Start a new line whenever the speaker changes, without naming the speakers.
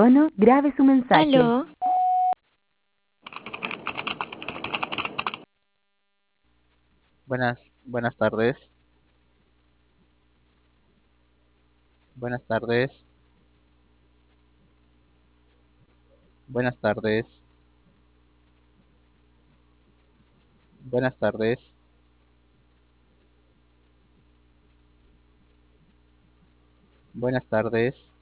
tono, grabe su mensaje.
Aló,
Buenas tardes. Buenas tardes. Buenas tardes. Buenas tardes. Buenas tardes.